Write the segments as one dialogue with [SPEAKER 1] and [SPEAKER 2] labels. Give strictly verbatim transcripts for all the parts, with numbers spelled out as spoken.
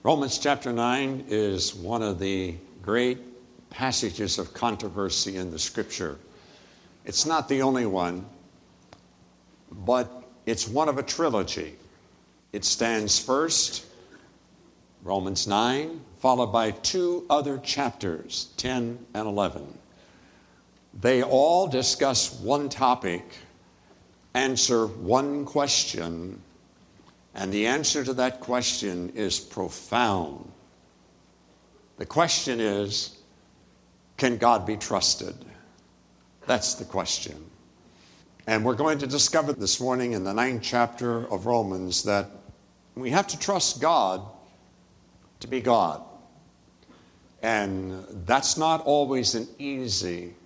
[SPEAKER 1] Romans chapter nine is one of the great passages of controversy in the Scripture. It's not the only one, but it's one of a trilogy. It stands first, Romans nine, followed by two other chapters, ten and eleven. They all discuss one topic, answer one question, and the answer to that question is profound. The question is, can God be trusted? That's the question. And we're going to discover this morning in the ninth chapter of Romans that we have to trust God to be God. And that's not always an easy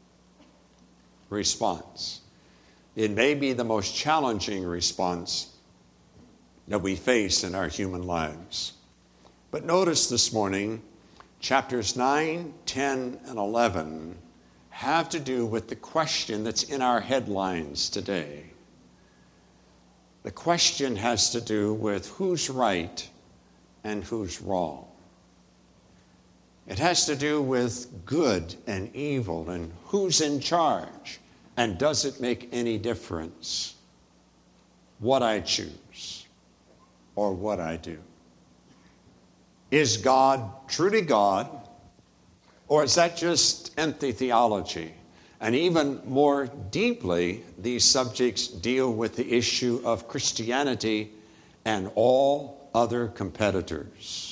[SPEAKER 1] response. It may be the most challenging response that we face in our human lives. But notice this morning, chapters nine, ten, and eleven have to do with the question that's in our headlines today. The question has to do with who's right and who's wrong. It has to do with good and evil and who's in charge, and does it make any difference what I choose or what I do? Is God truly God, or is that just empty theology? And even more deeply, these subjects deal with the issue of Christianity and all other competitors.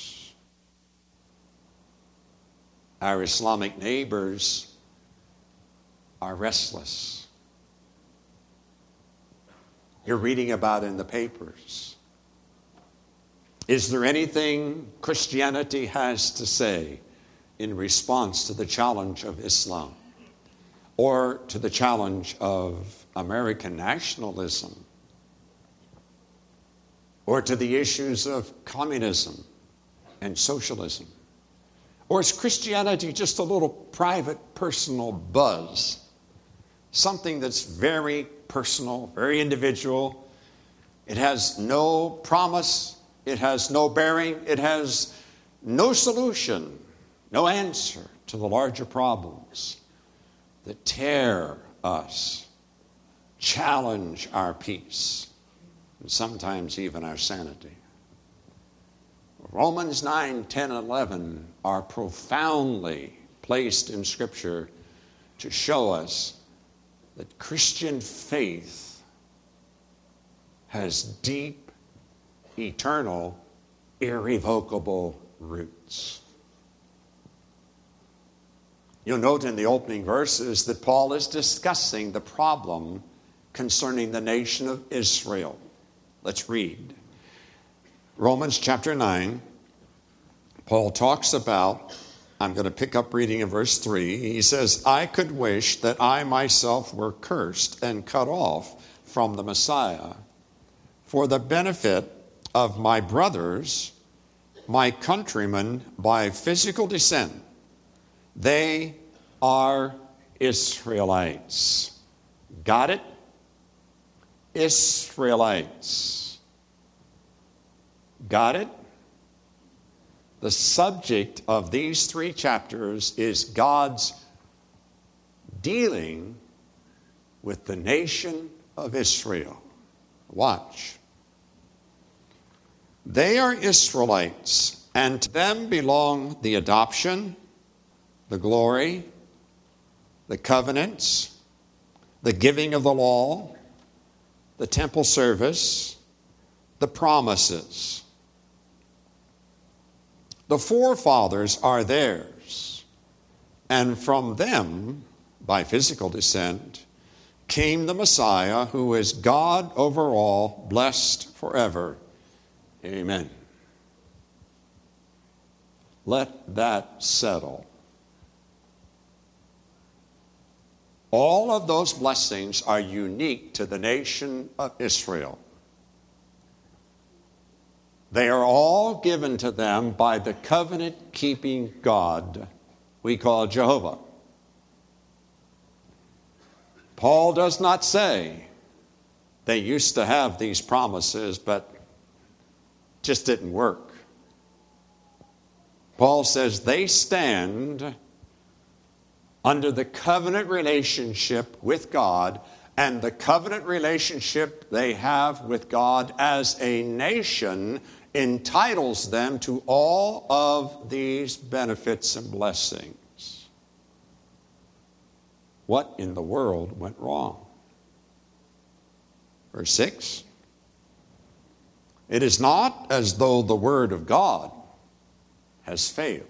[SPEAKER 1] Our Islamic neighbors are restless. You're reading about it in the papers. Is there anything Christianity has to say in response to the challenge of Islam or to the challenge of American nationalism or to the issues of communism and socialism? Or is Christianity just a little private, personal buzz? Something that's very personal, very individual. It has no promise. It has no bearing. It has no solution, no answer to the larger problems that tear us, challenge our peace, and sometimes even our sanity. Romans nine, ten, and eleven are profoundly placed in Scripture to show us that Christian faith has deep, eternal, irrevocable roots. You'll note in the opening verses that Paul is discussing the problem concerning the nation of Israel. Let's read. Romans chapter nine, Paul talks about, I'm going to pick up reading in verse three. He says, I could wish that I myself were cursed and cut off from the Messiah for the benefit of my brothers, my countrymen by physical descent. They are Israelites. Got it? Israelites. Got it? The subject of these three chapters is God's dealing with the nation of Israel. Watch. They are Israelites, and to them belong the adoption, the glory, the covenants, the giving of the law, the temple service, the promises. The forefathers are theirs, and from them, by physical descent, came the Messiah, who is God over all, blessed forever. Amen. Let that settle. All of those blessings are unique to the nation of Israel. They are all given to them by the covenant-keeping God we call Jehovah. Paul does not say they used to have these promises, but just didn't work. Paul says they stand under the covenant relationship with God, and the covenant relationship they have with God as a nation entitles them to all of these benefits and blessings. What in the world went wrong? Verse six. It is not as though the word of God has failed.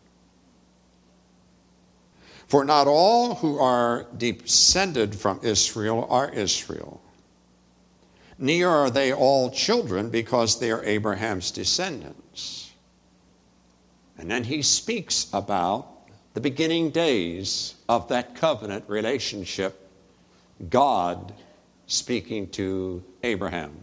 [SPEAKER 1] For not all who are descended from Israel are Israel. Neither are they all children because they are Abraham's descendants. And then he speaks about the beginning days of that covenant relationship, God speaking to Abraham.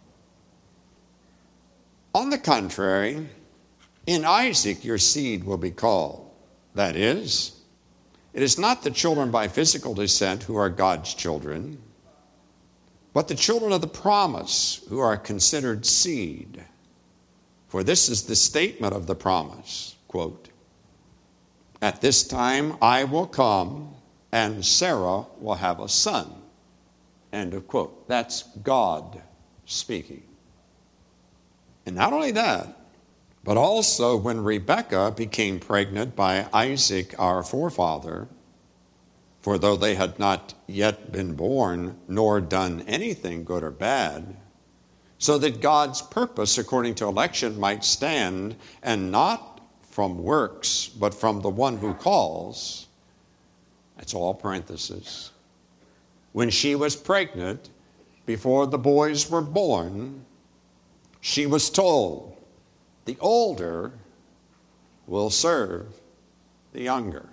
[SPEAKER 1] On the contrary, in Isaac your seed will be called. That is, it is not the children by physical descent who are God's children, but the children of the promise who are considered seed. For this is the statement of the promise, quote, at this time I will come and Sarah will have a son, end of quote. That's God speaking. And not only that, but also when Rebekah became pregnant by Isaac, our forefather, for though they had not yet been born, nor done anything good or bad, so that God's purpose according to election might stand, and not from works, but from the one who calls, that's all parentheses. When she was pregnant, before the boys were born, she was told, the older will serve the younger.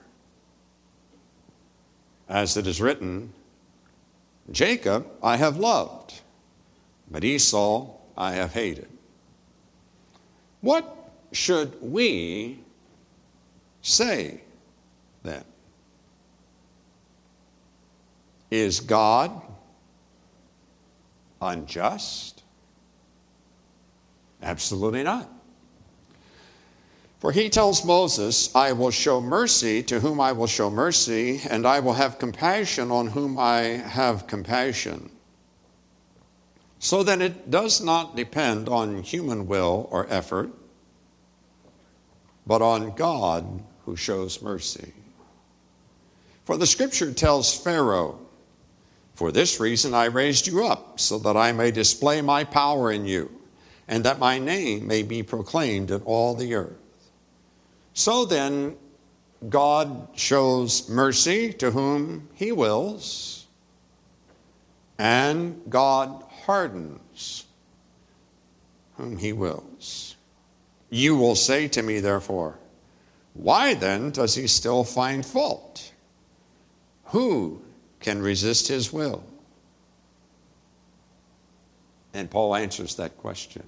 [SPEAKER 1] As it is written, Jacob I have loved, but Esau I have hated. What should we say then? Is God unjust? Absolutely not. For he tells Moses, I will show mercy to whom I will show mercy, and I will have compassion on whom I have compassion. So then it does not depend on human will or effort, but on God who shows mercy. For the scripture tells Pharaoh, for this reason I raised you up, so that I may display my power in you, and that my name may be proclaimed in all the earth. So then, God shows mercy to whom he wills, and God hardens whom he wills. You will say to me, therefore, why then does he still find fault? Who can resist his will? And Paul answers that question.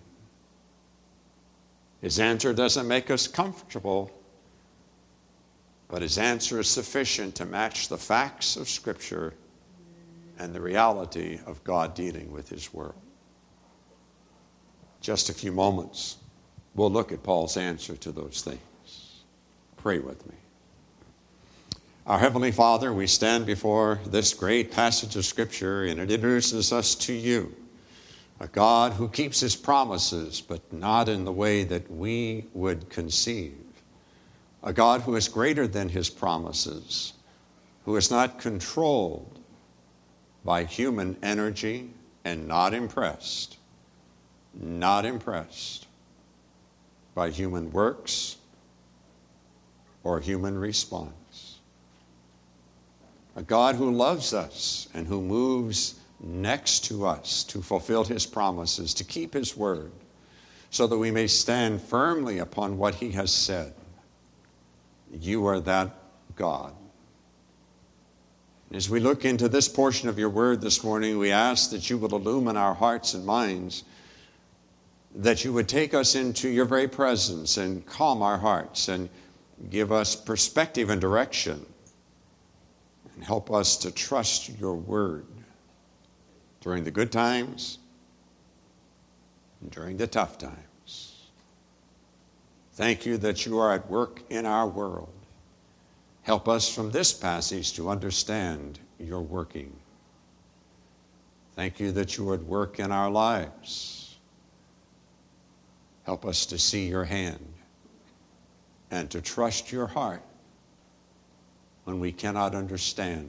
[SPEAKER 1] His answer doesn't make us comfortable, but his answer is sufficient to match the facts of Scripture and the reality of God dealing with his world. Just a few moments, we'll look at Paul's answer to those things. Pray with me. Our Heavenly Father, we stand before this great passage of Scripture, and it introduces us to you, a God who keeps his promises, but not in the way that we would conceive. A God who is greater than his promises, who is not controlled by human energy and not impressed, not impressed by human works or human response. A God who loves us and who moves next to us to fulfill his promises, to keep his word, so that we may stand firmly upon what he has said. You are that God. As we look into this portion of your word this morning, we ask that you would illumine our hearts and minds, that you would take us into your very presence and calm our hearts and give us perspective and direction, and help us to trust your word during the good times and during the tough times. Thank you that you are at work in our world. Help us from this passage to understand your working. Thank you that you are at work in our lives. Help us to see your hand and to trust your heart when we cannot understand.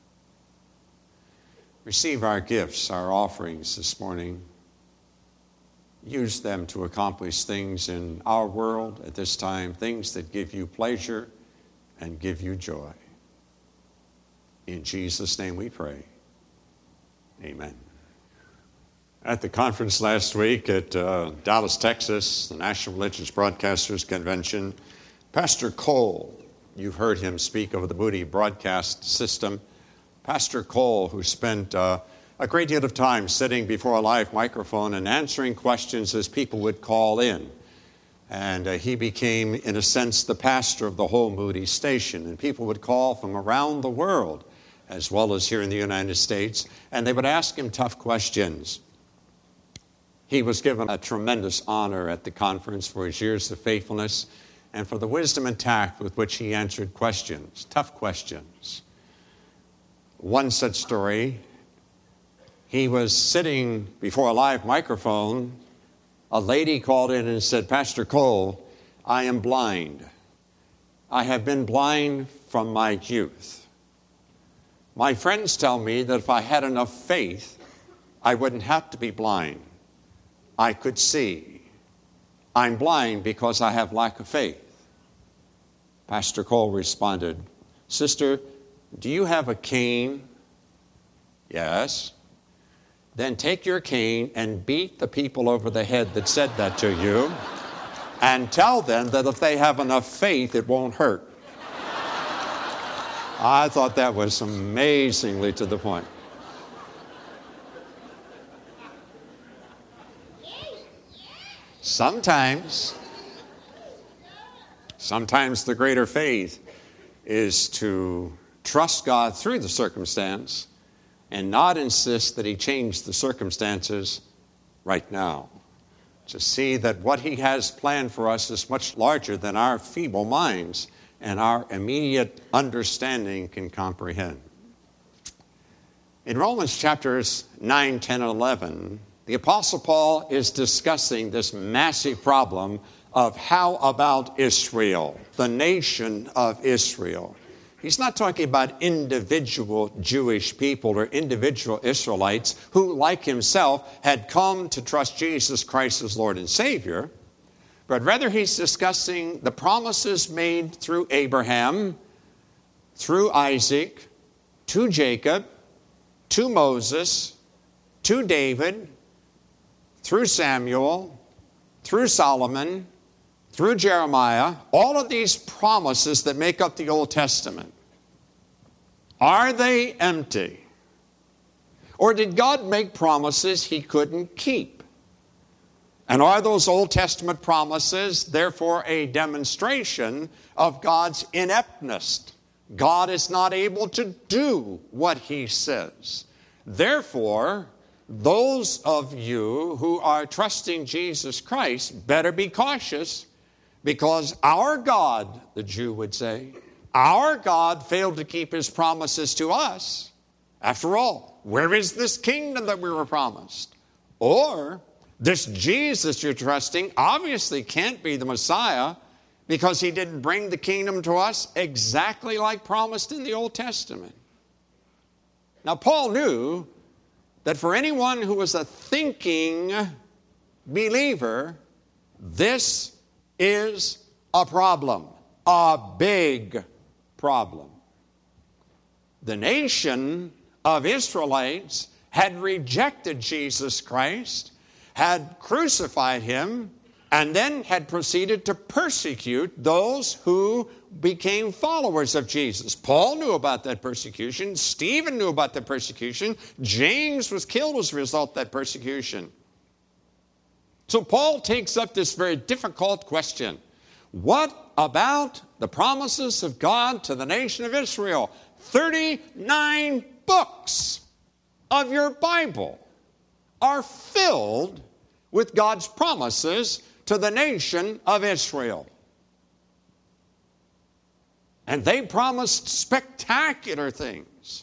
[SPEAKER 1] Receive our gifts, our offerings this morning. Use them to accomplish things in our world at this time, things that give you pleasure and give you joy. In Jesus' name we pray. Amen. At the conference last week at uh, Dallas, Texas, the National Religious Broadcasters Convention, Pastor Cole, you've heard him speak of the Moody broadcast system. Pastor Cole, who spent uh, a great deal of time sitting before a live microphone and answering questions as people would call in. And uh, he became, in a sense, the pastor of the whole Moody station. And people would call from around the world, as well as here in the United States, and they would ask him tough questions. He was given a tremendous honor at the conference for his years of faithfulness and for the wisdom and tact with which he answered questions, tough questions. One such story, he was sitting before a live microphone. A lady called in and said, Pastor Cole, I am blind. I have been blind from my youth. My friends tell me that if I had enough faith, I wouldn't have to be blind. I could see. I'm blind because I have lack of faith. Pastor Cole responded, Sister, do you have a cane? Yes. Then take your cane and beat the people over the head that said that to you and tell them that if they have enough faith, it won't hurt. I thought that was amazingly to the point. Sometimes, sometimes the greater faith is to trust God through the circumstance and not insist that he change the circumstances right now. To see that what he has planned for us is much larger than our feeble minds and our immediate understanding can comprehend. In Romans chapters nine, ten, and eleven, the Apostle Paul is discussing this massive problem of how about Israel, the nation of Israel. He's not talking about individual Jewish people or individual Israelites who, like himself, had come to trust Jesus Christ as Lord and Savior, but rather he's discussing the promises made through Abraham, through Isaac, to Jacob, to Moses, to David, through Samuel, through Solomon, through Jeremiah, all of these promises that make up the Old Testament. Are they empty? Or did God make promises he couldn't keep? And are those Old Testament promises therefore a demonstration of God's ineptness? God is not able to do what he says. Therefore, those of you who are trusting Jesus Christ better be cautious, because our God, the Jew would say, our God failed to keep his promises to us. After all, where is this kingdom that we were promised? Or this Jesus you're trusting obviously can't be the Messiah, because he didn't bring the kingdom to us exactly like promised in the Old Testament. Now, Paul knew that for anyone who was a thinking believer, this is a problem, a big problem. The nation of Israelites had rejected Jesus Christ, had crucified him, and then had proceeded to persecute those who became followers of Jesus. Paul knew about that persecution. Stephen knew about the persecution. James was killed as a result of that persecution. So Paul takes up this very difficult question. What about the promises of God to the nation of Israel? thirty-nine books of your Bible are filled with God's promises to the nation of Israel. And they promised spectacular things.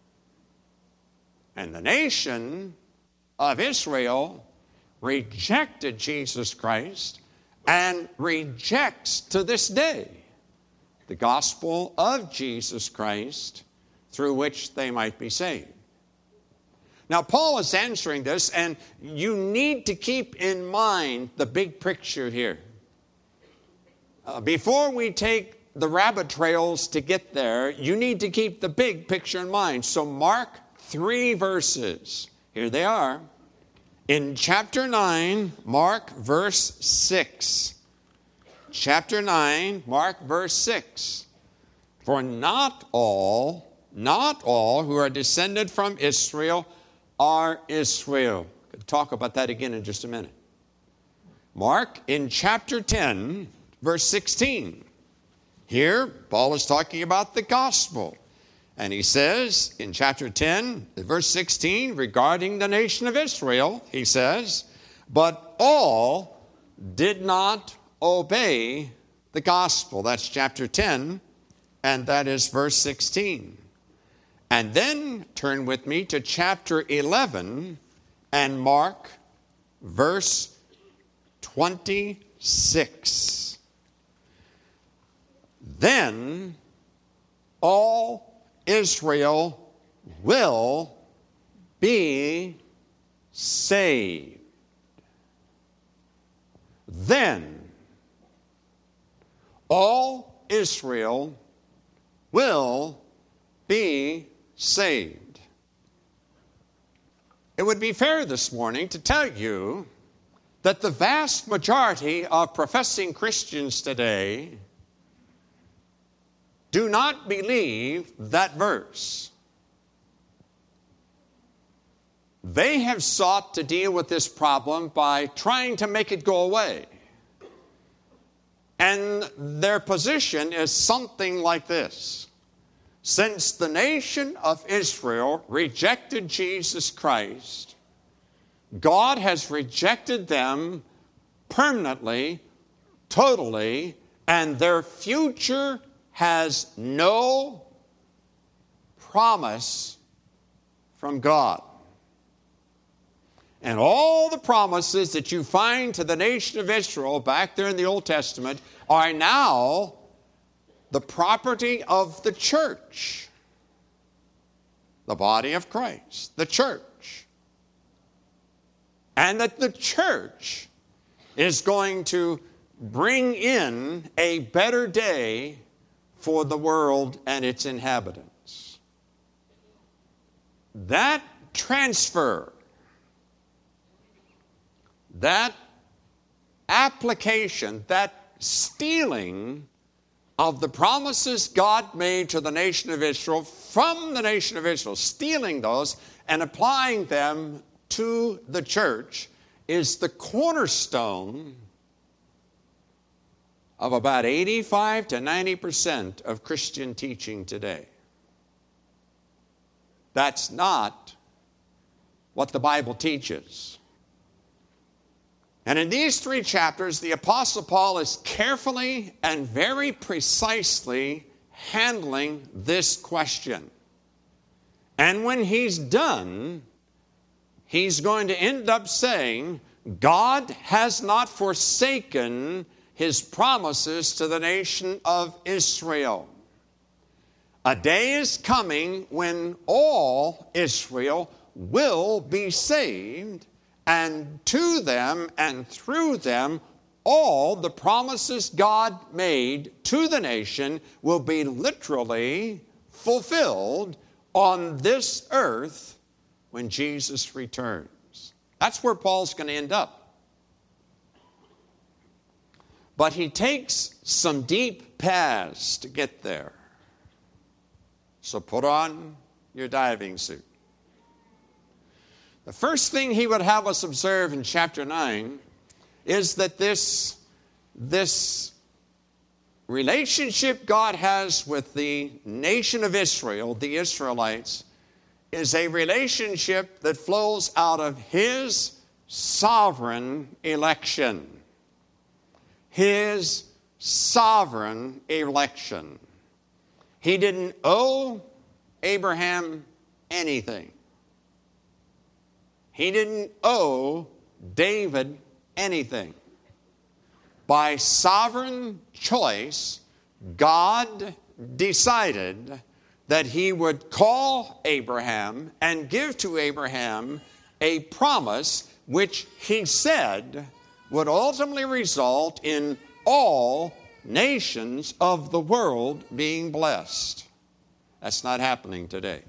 [SPEAKER 1] And the nation of Israel rejected Jesus Christ and rejects to this day the gospel of Jesus Christ through which they might be saved. Now, Paul is answering this, and you need to keep in mind the big picture here. Uh, before we take the rabbit trails to get there, you need to keep the big picture in mind. So mark three verses. Here they are. In chapter nine, mark verse six. Chapter nine, mark verse six. For not all, not all who are descended from Israel are Israel. We'll talk about that again in just a minute. Mark in chapter ten, verse sixteen. Here, Paul is talking about the gospel. And he says in chapter ten, verse sixteen, regarding the nation of Israel, he says, but all did not obey the gospel. That's chapter ten, and that is verse sixteen. And then turn with me to chapter eleven and mark verse twenty-six. Then all Israel will be saved. Then all Israel will be saved. It would be fair this morning to tell you that the vast majority of professing Christians today do not believe that verse. They have sought to deal with this problem by trying to make it go away. And their position is something like this. Since the nation of Israel rejected Jesus Christ, God has rejected them permanently, totally, and their future has no promise from God. And all the promises that you find to the nation of Israel back there in the Old Testament are now the property of the church, the body of Christ, the church. And that the church is going to bring in a better day for the world and its inhabitants. That transfer, that application, that stealing of the promises God made to the nation of Israel from the nation of Israel, stealing those and applying them to the church, is the cornerstone of about eighty-five to ninety percent of Christian teaching today. That's not what the Bible teaches. And in these three chapters, the Apostle Paul is carefully and very precisely handling this question. And when he's done, he's going to end up saying, God has not forsaken His promises to the nation of Israel. A day is coming when all Israel will be saved, and to them and through them, all the promises God made to the nation will be literally fulfilled on this earth when Jesus returns. That's where Paul's going to end up. But he takes some deep paths to get there. So put on your diving suit. The first thing he would have us observe in chapter nine is that this, this relationship God has with the nation of Israel, the Israelites, is a relationship that flows out of His sovereign election. his sovereign election. He didn't owe Abraham anything. He didn't owe David anything. By sovereign choice, God decided that he would call Abraham and give to Abraham a promise which he said would ultimately result in all nations of the world being blessed. That's not happening today.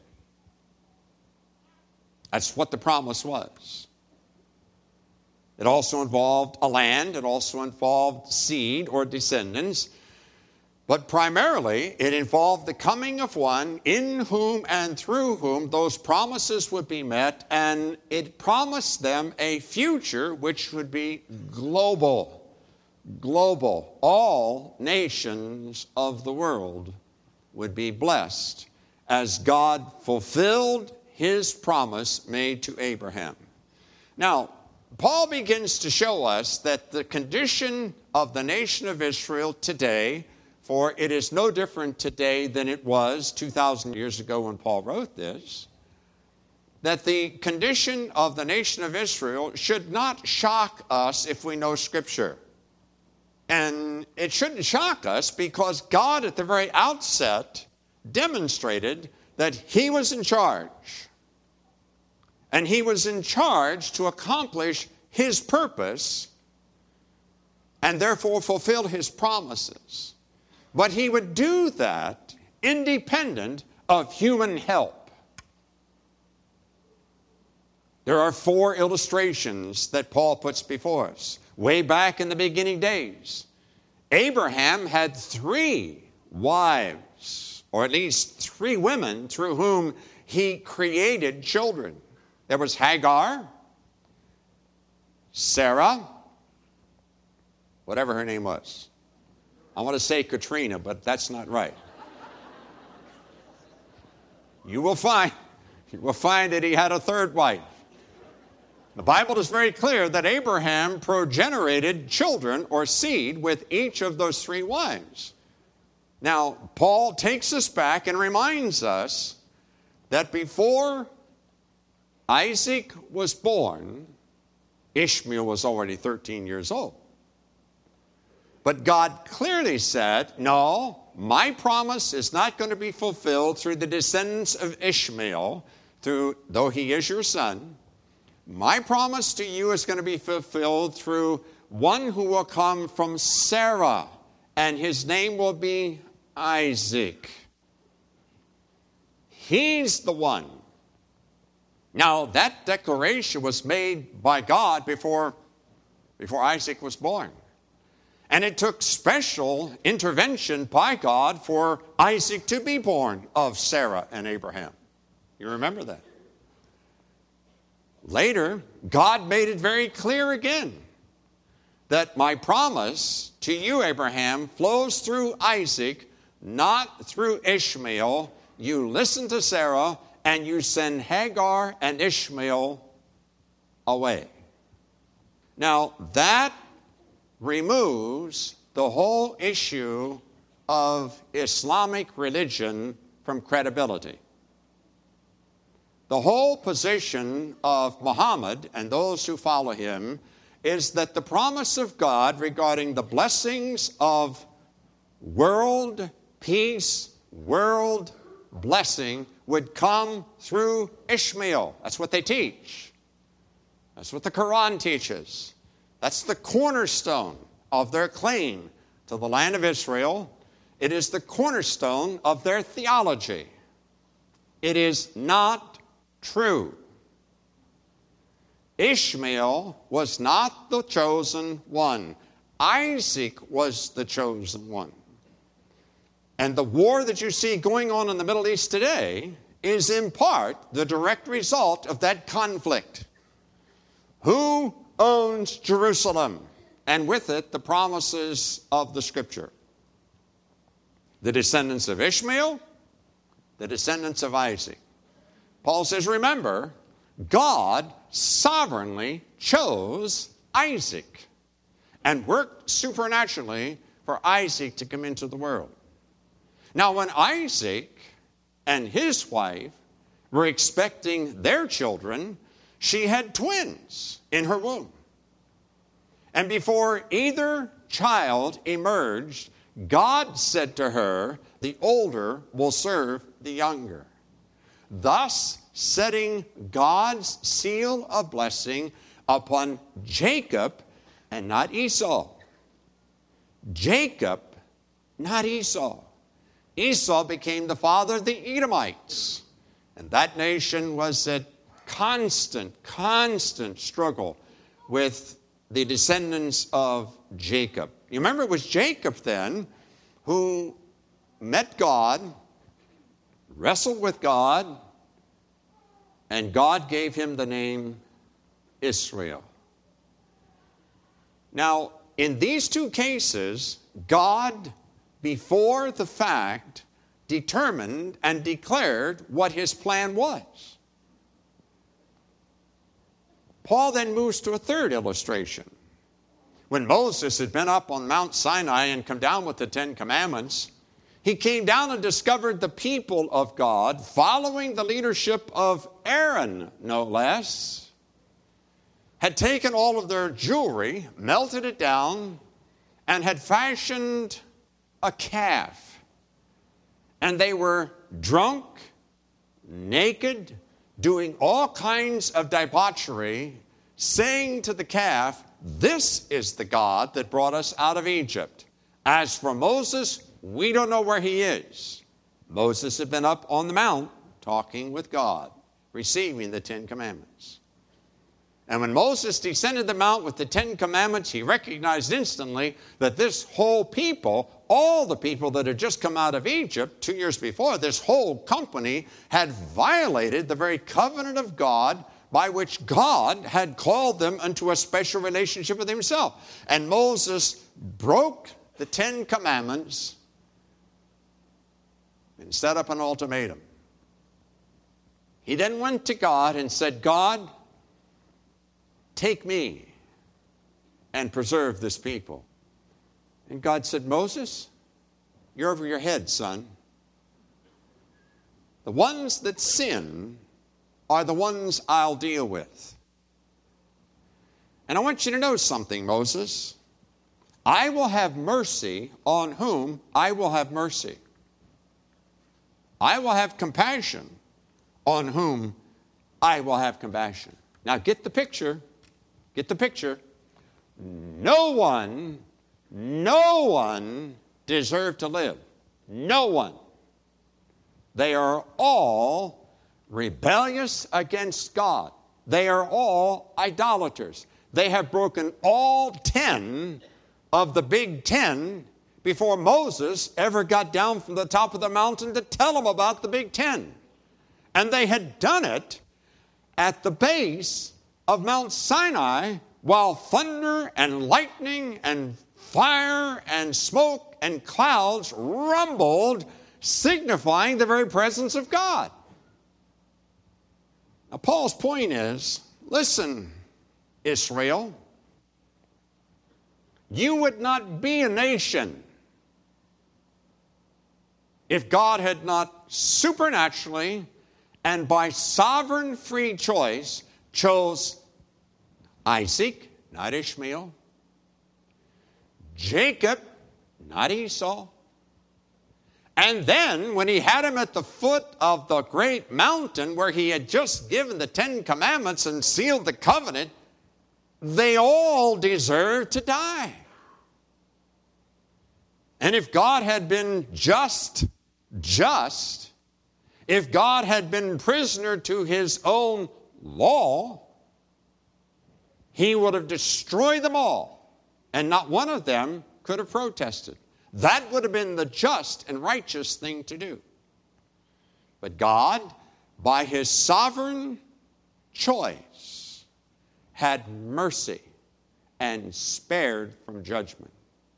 [SPEAKER 1] That's what the promise was. It also involved a land. It also involved seed or descendants. But primarily, it involved the coming of one in whom and through whom those promises would be met, and it promised them a future which would be global. Global. All nations of the world would be blessed as God fulfilled his promise made to Abraham. Now, Paul begins to show us that the condition of the nation of Israel today, for it is no different today than it was two thousand years ago when Paul wrote this, that the condition of the nation of Israel should not shock us if we know Scripture. And it shouldn't shock us because God at the very outset demonstrated that he was in charge. And he was in charge to accomplish his purpose and therefore fulfill his promises. But he would do that independent of human help. There are four illustrations that Paul puts before us. Way back in the beginning days, Abraham had three wives, or at least three women through whom he created children. There was Hagar, Sarah, whatever her name was. I want to say Katrina, but that's not right. You will find, you will find that he had a third wife. The Bible is very clear that Abraham progenerated children or seed with each of those three wives. Now, Paul takes us back and reminds us that before Isaac was born, Ishmael was already thirteen years old. But God clearly said, no, my promise is not going to be fulfilled through the descendants of Ishmael, through, though he is your son. My promise to you is going to be fulfilled through one who will come from Sarah, and his name will be Isaac. He's the one. Now, that declaration was made by God before, before Isaac was born. And it took special intervention by God for Isaac to be born of Sarah and Abraham. You remember that? Later, God made it very clear again that my promise to you, Abraham, flows through Isaac, not through Ishmael. You listen to Sarah, and you send Hagar and Ishmael away. Now, that removes the whole issue of Islamic religion from credibility. The whole position of Muhammad and those who follow him is that the promise of God regarding the blessings of world peace, world blessing would come through Ishmael. That's what they teach. That's what the Quran teaches. That's the cornerstone of their claim to the land of Israel. It is the cornerstone of their theology. It is not true. Ishmael was not the chosen one. Isaac was the chosen one. And the war that you see going on in the Middle East today is in part the direct result of that conflict. Who owns Jerusalem? And with it, the promises of the Scripture. The descendants of Ishmael, the descendants of Isaac. Paul says, remember, God sovereignly chose Isaac. and worked supernaturally for Isaac to come into the world. Now, when Isaac and his wife were expecting their children, she had twins in her womb. And before either child emerged, God said to her, the older will serve the younger, thus setting God's seal of blessing upon Jacob and not Esau. Jacob, not Esau. Esau became the father of the Edomites. And that nation was at constant, constant struggle with the descendants of Jacob. You remember it was Jacob then who met God, wrestled with God, and God gave him the name Israel. Now, in these two cases, God, before the fact, determined and declared what his plan was. Paul then moves to a third illustration. When Moses had been up on Mount Sinai and come down with the Ten Commandments, he came down and discovered the people of God following the leadership of Aaron, no less, had taken all of their jewelry, melted it down, and had fashioned a calf. And they were drunk, naked, doing all kinds of debauchery, saying to the calf, "This is the God that brought us out of Egypt. As for Moses, we don't know where he is." Moses had been up on the mount talking with God, receiving the Ten Commandments. And when Moses descended the mount with the Ten Commandments, he recognized instantly that this whole people, all the people that had just come out of Egypt two years before, this whole company had violated the very covenant of God by which God had called them into a special relationship with himself. And Moses broke the Ten Commandments and set up an ultimatum. He then went to God and said, "God, take me and preserve this people." And God said, "Moses, you're over your head, son. The ones that sin are the ones I'll deal with. And I want you to know something, Moses. I will have mercy on whom I will have mercy. I will have compassion on whom I will have compassion." Now get the picture. Get the picture. No one, no one deserved to live. No one. They are all rebellious against God. They are all idolaters. They have broken all ten of the big ten before Moses ever got down from the top of the mountain to tell them about the big ten. And they had done it at the base of Mount Sinai while thunder and lightning and fire and smoke and clouds rumbled, signifying the very presence of God. Now, Paul's point is, listen, Israel, you would not be a nation if God had not supernaturally and by sovereign free choice chose Isaac, not Ishmael, Jacob, not Esau. And then, when he had him at the foot of the great mountain where he had just given the Ten Commandments and sealed the covenant, they all deserved to die. And if God had been just, just, if God had been prisoner to his own law, he would have destroyed them all, and not one of them could have protested. That would have been the just and righteous thing to do. But God, by his sovereign choice, had mercy and spared from judgment.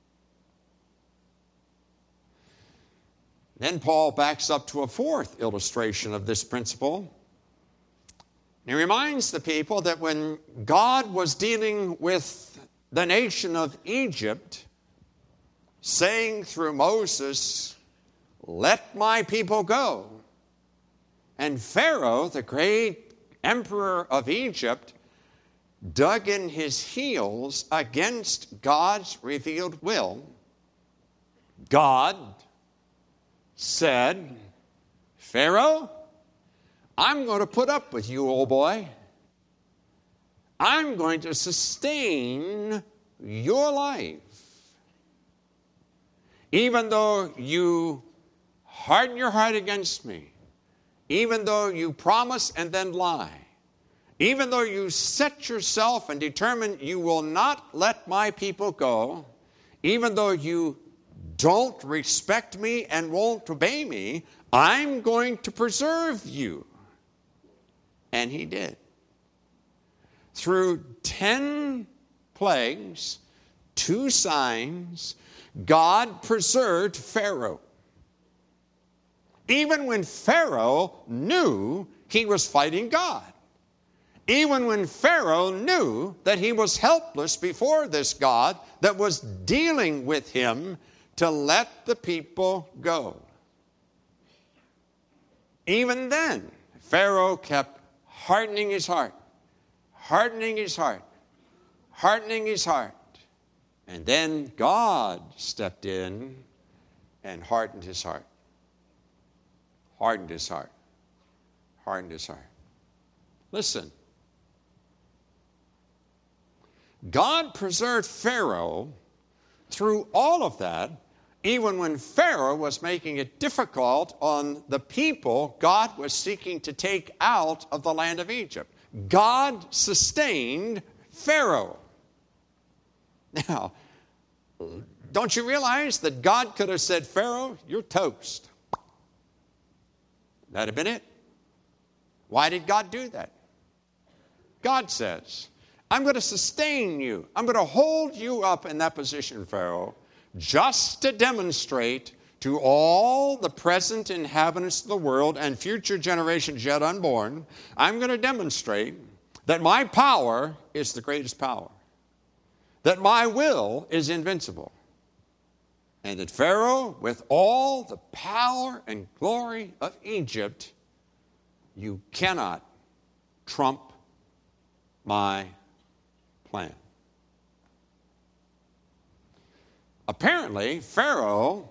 [SPEAKER 1] Then Paul backs up to a fourth illustration of this principle. He reminds the people that when God was dealing with the nation of Egypt, saying through Moses, "Let my people go." And Pharaoh, the great emperor of Egypt, dug in his heels against God's revealed will. God said, "Pharaoh, I'm going to put up with you, old boy. I'm going to sustain your life. Even though you harden your heart against me, even though you promise and then lie, even though you set yourself and determine you will not let my people go, even though you don't respect me and won't obey me, I'm going to preserve you." And he did. Through ten plagues, two signs, God preserved Pharaoh. Even when Pharaoh knew he was fighting God. Even when Pharaoh knew that he was helpless before this God that was dealing with him to let the people go. Even then, Pharaoh kept hardening his heart, hardening his heart, hardening his heart. And then God stepped in and hardened his heart. Hardened his heart. Hardened his heart. Listen. God preserved Pharaoh through all of that, even when Pharaoh was making it difficult on the people God was seeking to take out of the land of Egypt. God sustained Pharaoh. Now, don't you realize that God could have said, "Pharaoh, you're toast"? That'd have been it. Why did God do that? God says, "I'm going to sustain you. I'm going to hold you up in that position, Pharaoh, just to demonstrate to all the present inhabitants of the world and future generations yet unborn, I'm going to demonstrate that my power is the greatest power, that my will is invincible, and that Pharaoh, with all the power and glory of Egypt, you cannot trump my plan." Apparently, Pharaoh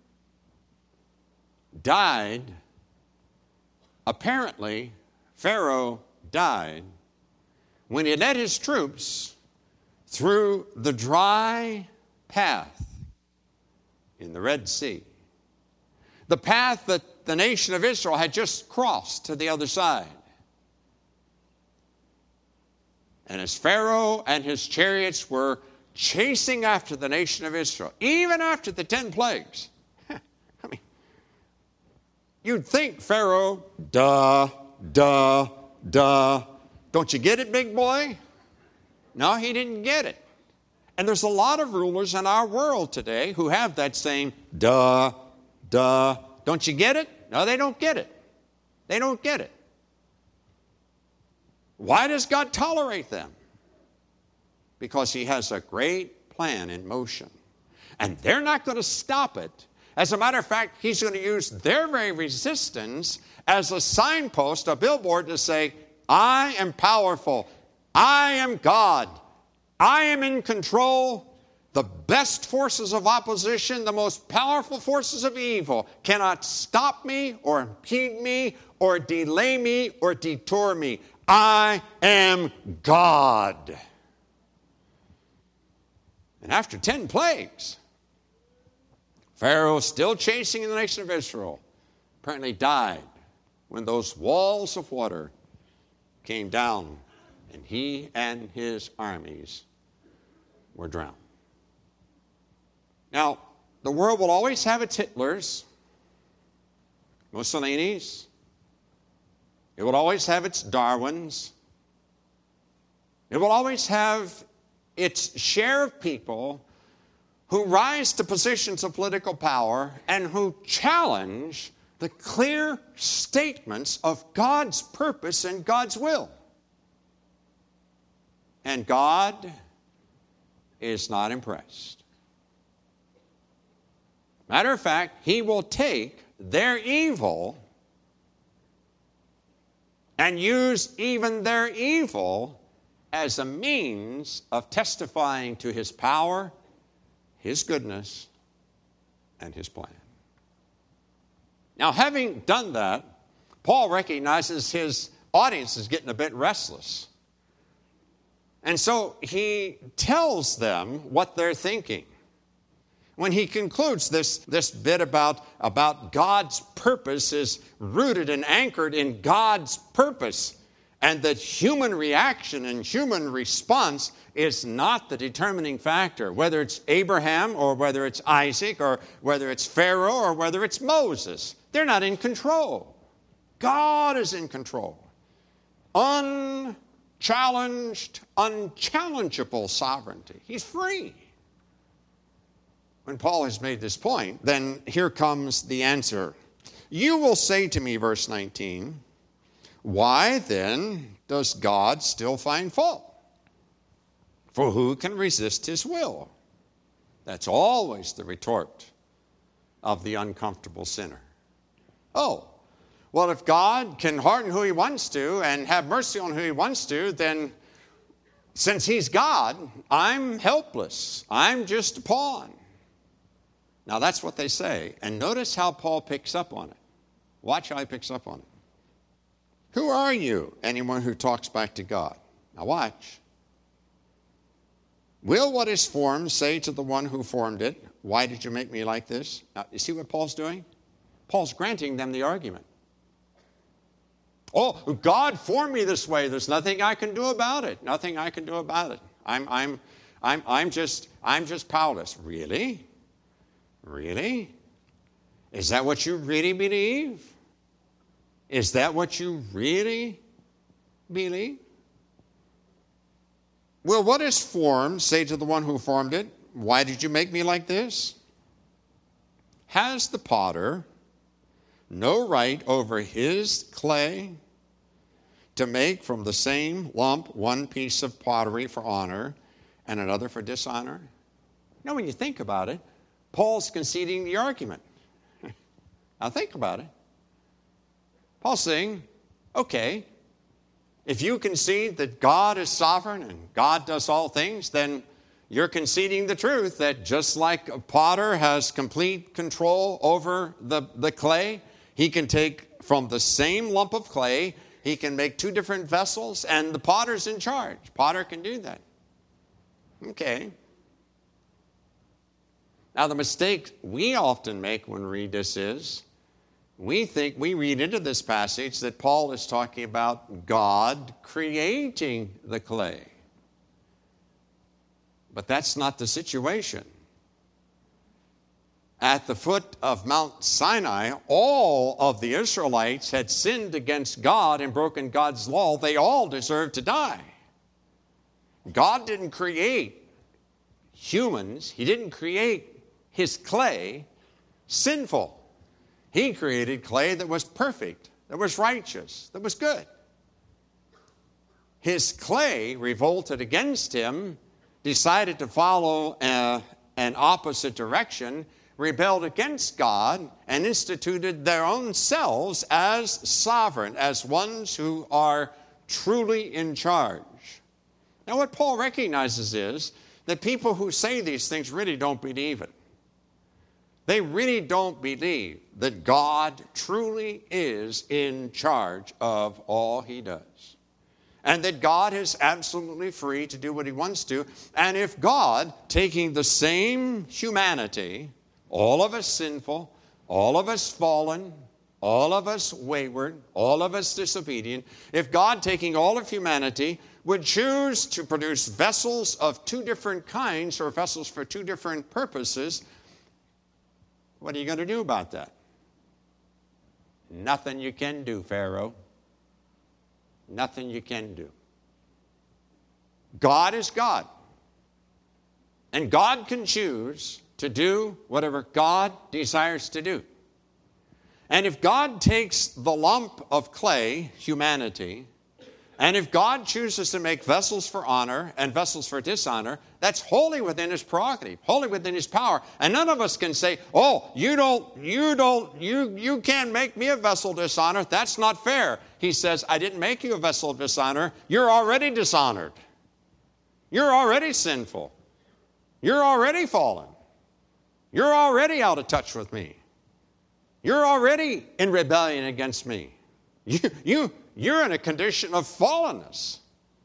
[SPEAKER 1] died. Apparently, Pharaoh died when he led his troops through the dry path in the Red Sea. The path that the nation of Israel had just crossed to the other side. And as Pharaoh and his chariots were chasing after the nation of Israel, even after the ten plagues, I mean, you'd think Pharaoh, duh, duh, duh. Don't you get it, big boy? No, he didn't get it. And there's a lot of rulers in our world today who have that same duh, duh. Don't you get it? No, they don't get it. They don't get it. Why does God tolerate them? Because he has a great plan in motion. And they're not going to stop it. As a matter of fact, he's going to use their very resistance as a signpost, a billboard to say, "I am powerful. I am God. I am in control. The best forces of opposition, the most powerful forces of evil, cannot stop me or impede me or delay me or detour me. I am God." And after ten plagues, Pharaoh, still chasing the nation of Israel, apparently died when those walls of water came down and he and his armies were drowned. Now, the world will always have its Hitlers, Mussolinis. It will always have its Darwins. It will always have its share of people who rise to positions of political power and who challenge the clear statements of God's purpose and God's will. And God is not impressed. Matter of fact, he will take their evil and use even their evil as a means of testifying to his power, his goodness, and his plan. Now, having done that, Paul recognizes his audience is getting a bit restless. And so he tells them what they're thinking. When he concludes this, this bit about, about God's purpose is rooted and anchored in God's purpose, and that human reaction and human response is not the determining factor, whether it's Abraham or whether it's Isaac or whether it's Pharaoh or whether it's Moses. They're not in control. God is in control. Unchallenged, unchallengeable sovereignty. He's free. When Paul has made this point, then here comes the answer. You will say to me, verse nineteen, why then does God still find fault? For who can resist his will? That's always the retort of the uncomfortable sinner. Oh, well, if God can harden who he wants to and have mercy on who he wants to, then since he's God, I'm helpless. I'm just a pawn. Now, that's what they say. And notice how Paul picks up on it. Watch how he picks up on it. Who are you? Anyone who talks back to God. Now, watch. Will what is formed say to the one who formed it, why did you make me like this? Now, you see what Paul's doing? Paul's granting them the argument. Oh, God formed me this way. There's nothing I can do about it. Nothing I can do about it. I'm, I'm, I'm, I'm just, I'm just powerless. Really? Really? Is that what you really believe? Is that what you really believe? Will what is formed say to the one who formed it, why did you make me like this? Has the potter no right over his clay to make from the same lump one piece of pottery for honor and another for dishonor? Now, when you think about it, Paul's conceding the argument. Now, think about it. Paul's saying, okay, if you concede that God is sovereign and God does all things, then you're conceding the truth that just like a potter has complete control over the, the clay, he can take from the same lump of clay, he can make two different vessels, and the potter's in charge. Potter can do that. Okay. Now, the mistake we often make when we read this is, we think, we read into this passage that Paul is talking about God creating the clay. But that's not the situation. At the foot of Mount Sinai, all of the Israelites had sinned against God and broken God's law. They all deserved to die. God didn't create humans. He didn't create his clay sinful. He created clay that was perfect, that was righteous, that was good. His clay revolted against him, decided to follow a, an opposite direction, rebelled against God, and instituted their own selves as sovereign, as ones who are truly in charge. Now, what Paul recognizes is that people who say these things really don't believe it. They really don't believe that God truly is in charge of all he does. And that God is absolutely free to do what he wants to. And if God, taking the same humanity, all of us sinful, all of us fallen, all of us wayward, all of us disobedient, if God, taking all of humanity, would choose to produce vessels of two different kinds or vessels for two different purposes, what are you going to do about that? Nothing you can do, Pharaoh. Nothing you can do. God is God. And God can choose to do whatever God desires to do. And if God takes the lump of clay, humanity, And if God chooses to make vessels for honor and vessels for dishonor, that's wholly within his prerogative, wholly within his power. And none of us can say, oh, you don't, you don't, you, you can't make me a vessel of dishonor. That's not fair. He says, I didn't make you a vessel of dishonor. You're already dishonored. You're already sinful. You're already fallen. You're already out of touch with me. You're already in rebellion against me. You, you, you're in a condition of fallenness.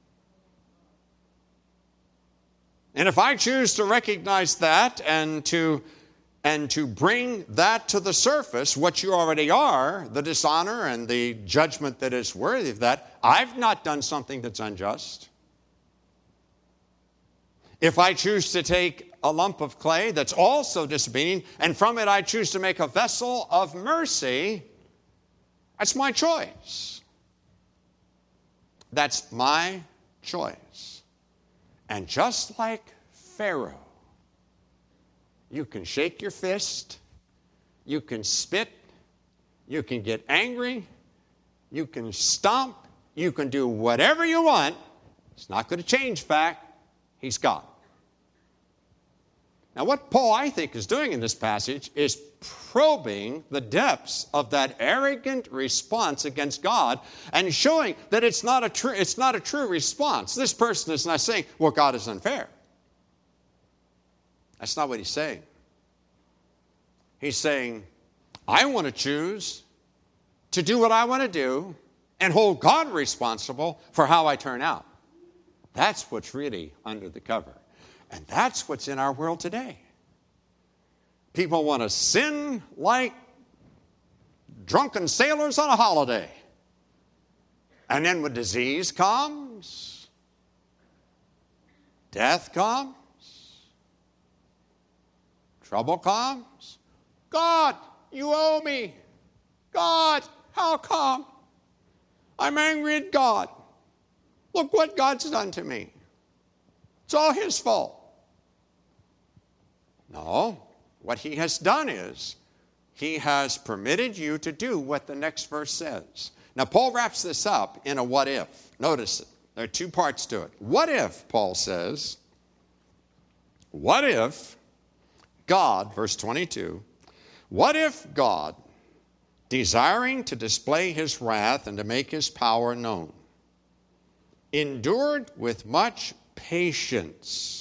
[SPEAKER 1] And if I choose to recognize that and to, and to bring that to the surface, what you already are, the dishonor and the judgment that is worthy of that, I've not done something that's unjust. If I choose to take a lump of clay that's also disobedient, and from it I choose to make a vessel of mercy, that's my choice. That's my choice. And just like Pharaoh, you can shake your fist, you can spit, you can get angry, you can stomp, you can do whatever you want. It's not going to change fact. He's God. Now, what Paul, I think, is doing in this passage is probing the depths of that arrogant response against God and showing that it's not a true, it's not a true response. This person is not saying, well, God is unfair. That's not what he's saying. He's saying, I want to choose to do what I want to do and hold God responsible for how I turn out. That's what's really under the cover. And that's what's in our world today. People want to sin like drunken sailors on a holiday. And then when disease comes, death comes, trouble comes, God, you owe me. God, how come? I'm angry at God. Look what God's done to me. It's all his fault. No, what he has done is he has permitted you to do what the next verse says. Now, Paul wraps this up in a what if. Notice it. There are two parts to it. What if, Paul says, what if God, verse twenty-two, what if God, desiring to display his wrath and to make his power known, endured with much patience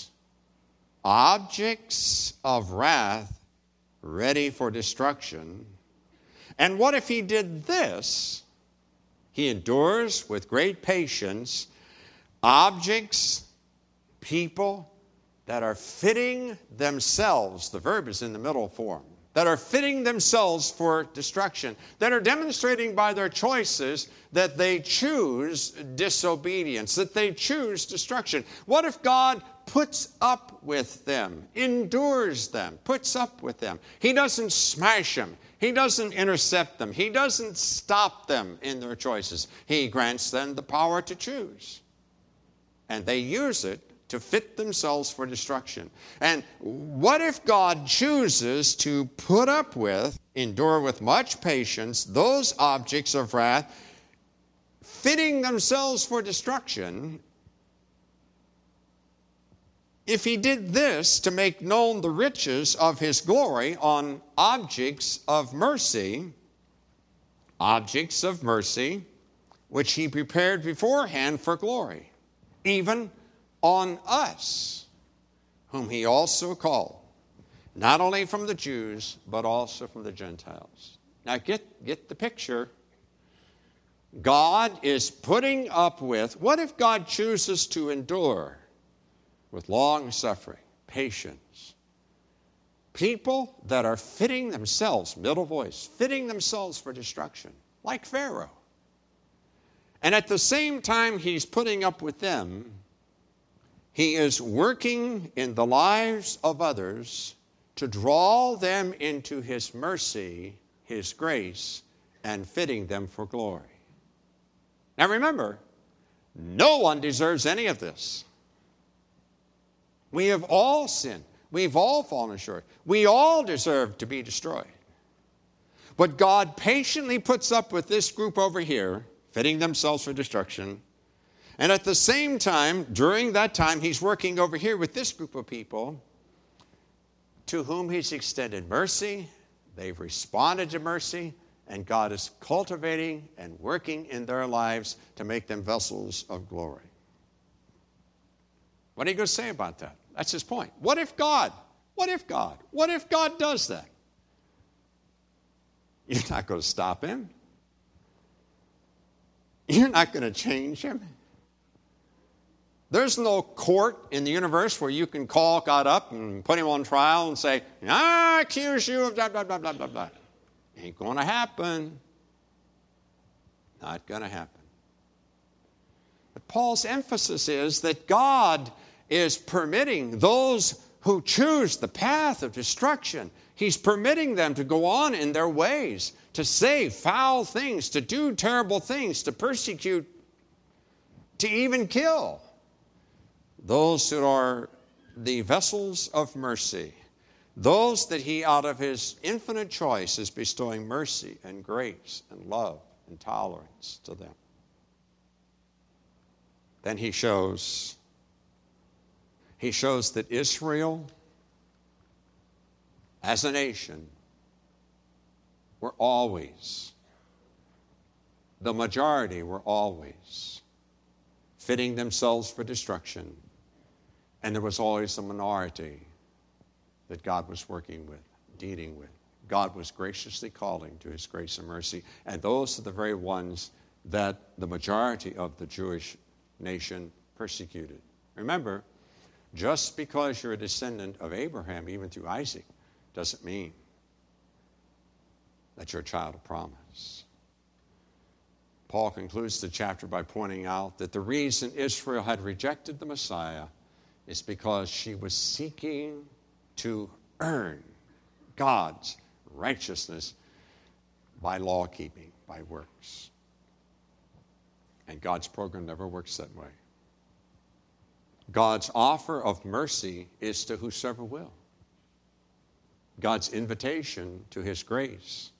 [SPEAKER 1] objects of wrath ready for destruction? And what if he did this? He endures with great patience objects, people that are fitting themselves, the verb is in the middle form, that are fitting themselves for destruction, that are demonstrating by their choices that they choose disobedience, that they choose destruction. What if God puts up with them, endures them, puts up with them? He doesn't smash them. He doesn't intercept them. He doesn't stop them in their choices. He grants them the power to choose. And they use it to fit themselves for destruction. And what if God chooses to put up with, endure with much patience, those objects of wrath, fitting themselves for destruction? If he did this to make known the riches of his glory on objects of mercy, objects of mercy, which he prepared beforehand for glory, even on us, whom he also called, not only from the Jews, but also from the Gentiles. Now get, get the picture. God is putting up with, what if God chooses to endure with long suffering, patience, people that are fitting themselves, middle voice, fitting themselves for destruction, like Pharaoh. And at the same time he's putting up with them, he is working in the lives of others to draw them into his mercy, his grace, and fitting them for glory. Now remember, no one deserves any of this. We have all sinned. We've all fallen short. We all deserve to be destroyed. But God patiently puts up with this group over here, fitting themselves for destruction, And at the same time, during that time, he's working over here with this group of people to whom he's extended mercy. They've responded to mercy, and God is cultivating and working in their lives to make them vessels of glory. What are you going to say about that? That's his point. What if God? What if God? What if God does that? You're not going to stop him. You're not going to change him. There's no court in the universe where you can call God up and put him on trial and say, I accuse you of blah, blah, blah, blah, blah, blah. Ain't going to happen. Not going to happen. But Paul's emphasis is that God is permitting those who choose the path of destruction, he's permitting them to go on in their ways, to say foul things, to do terrible things, to persecute, to even kill those who are the vessels of mercy, those that he, out of his infinite choice, is bestowing mercy and grace and love and tolerance to them. Then he shows, he shows that Israel, as a nation, were always, the majority were always fitting themselves for destruction. And there was always a minority that God was working with, dealing with. God was graciously calling to his grace and mercy. And those are the very ones that the majority of the Jewish nation persecuted. Remember, just because you're a descendant of Abraham, even through Isaac, doesn't mean that you're a child of promise. Paul concludes the chapter by pointing out that the reason Israel had rejected the Messiah is because she was seeking to earn God's righteousness by law keeping, by works. And God's program never works that way. God's offer of mercy is to whosoever will. God's invitation to his grace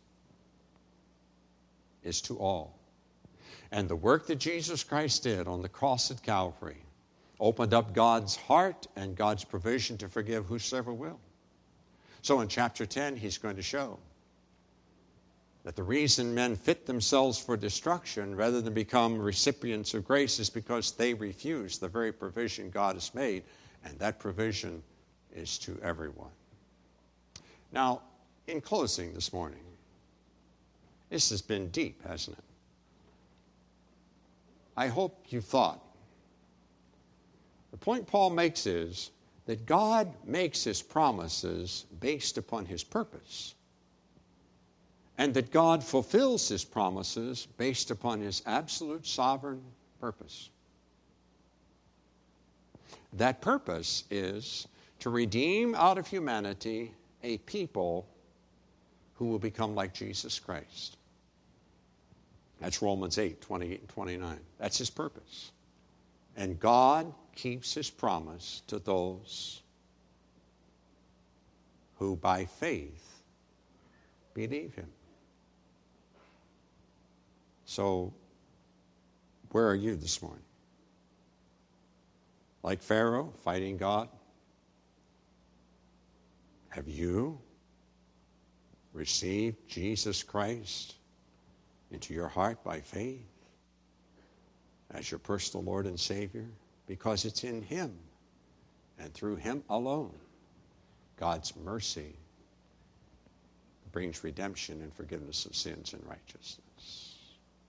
[SPEAKER 1] is to all. And the work that Jesus Christ did on the cross at Calvary opened up God's heart and God's provision to forgive whosoever will. So in chapter ten, he's going to show that the reason men fit themselves for destruction rather than become recipients of grace is because they refuse the very provision God has made, and that provision is to everyone. Now, in closing this morning, this has been deep, hasn't it? I hope you thought. The point Paul makes is that God makes his promises based upon his purpose, and that God fulfills his promises based upon his absolute sovereign purpose. That purpose is to redeem out of humanity a people who will become like Jesus Christ. That's Romans eight, twenty-eight and twenty-nine. That's his purpose. And God keeps his promise to those who by faith believe him. So, where are you this morning? Like Pharaoh, fighting God? Have you received Jesus Christ into your heart by faith as your personal Lord and Savior? Because it's in him and through him alone God's mercy brings redemption and forgiveness of sins and righteousness.